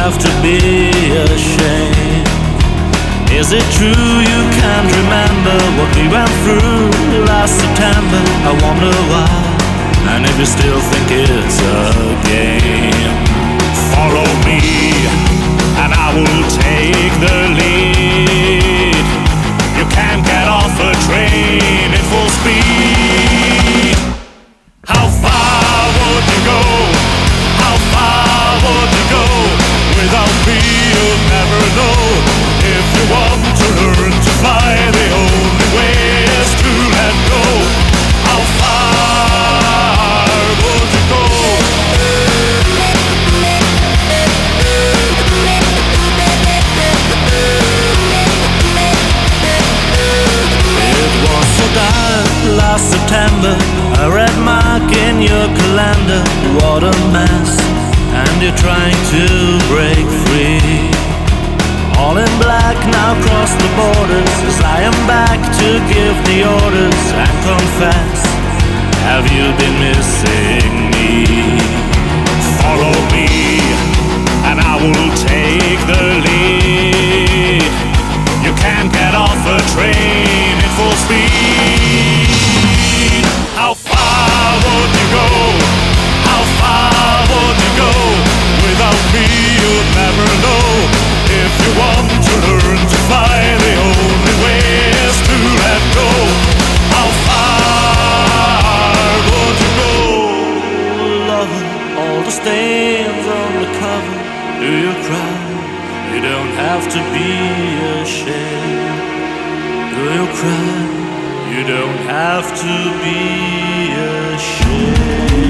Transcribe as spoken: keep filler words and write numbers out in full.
have to be ashamed. Is it true you can't remember what we went through last September? I wonder why, and if you still think it's a game. Follow me, and I will take the lead. You can't get off a train in full speed. How far would you go? How far would you go? Without me you'll never know. If you want to learn to fly, the only way is to let go. How far would you go? It was so dark last September, a red mark in your calendar. What a mess, and you're trying to break free. All in black now cross the borders, as I am back to give the orders and confess. Have you been missing me? Follow me, and I will take the lead. You can't get off a train in full speed. How far would you go? How far would you go? Without me you'd never know. If you want to learn to fly, the only way is to let go. How far would you go? Lover, all the stains on the cover. Do you cry? You don't have to be ashamed. Do you cry? You don't have to be ashamed.